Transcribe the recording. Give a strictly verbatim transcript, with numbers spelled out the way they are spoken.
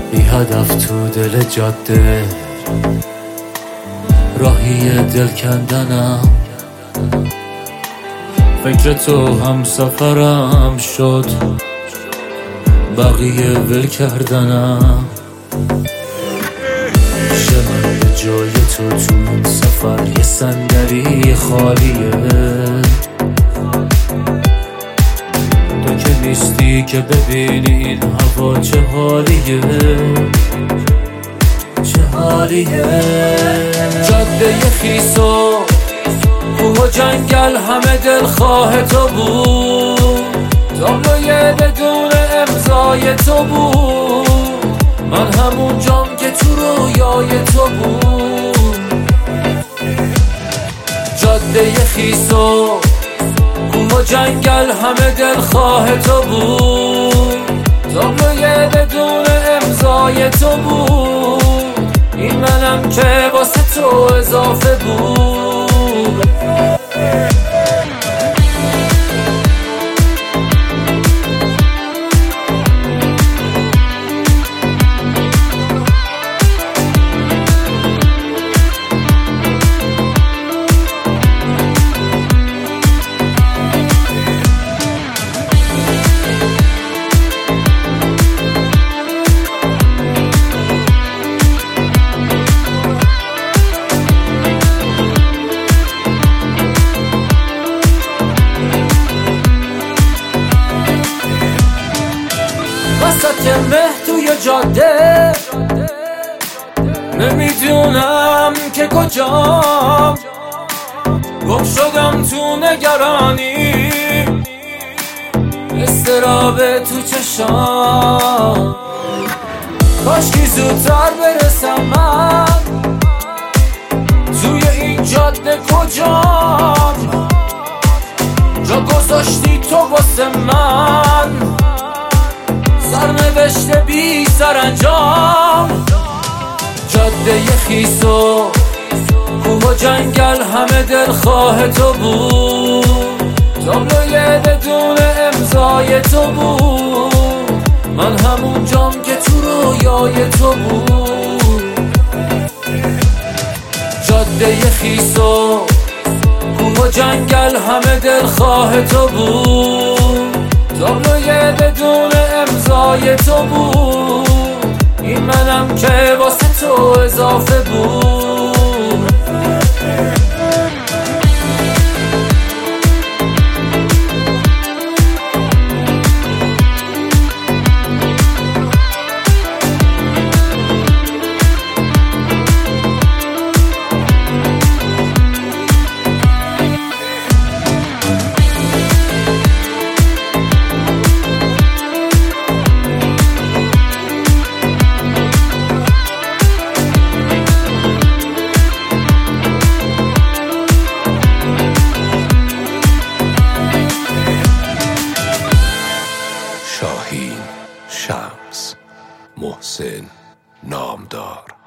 بی هدف تو دل جاده، راهی دل کندنم، فکر تو هم سفرم شد، بقیه ول کردنم. میشه من به جای تو تو این سفر یه صندلی خالیه؟ تو که نیستی که ببینی این هوا چه حالیه، چه حالیه. جاده خیس و کوه و جنگل همه دلخواه تو بود، تابلوی بدون امضای تو بود، من همون جام که تو رویای تو بود. جاده خیس و کوه و جنگل همه دلخواه تو بود، تابلوی بدون امضای تو بود، این منم که واسه تو اضافه بود. وسط مه توی جاده نمیدونم که کجام، گم شدم تو نگرانی، استراب تو چشام. کاشکی زودتر برسم من توی این جاده کجام، جا گذاشتی تو واسه من سرنوشت بی سرانجام. جاده خیس و کوه و جنگل همه دلخواه تو بود، تابلوی بدون امضای تو بود، من همون جام که تو رویای تو بود. جاده خیس و کوه و جنگل همه دلخواه تو بود، تابلوی بدون امضای تو بود، این منم که واسه تو اضافه بود. شاهین، شمس، محسن، نامدار.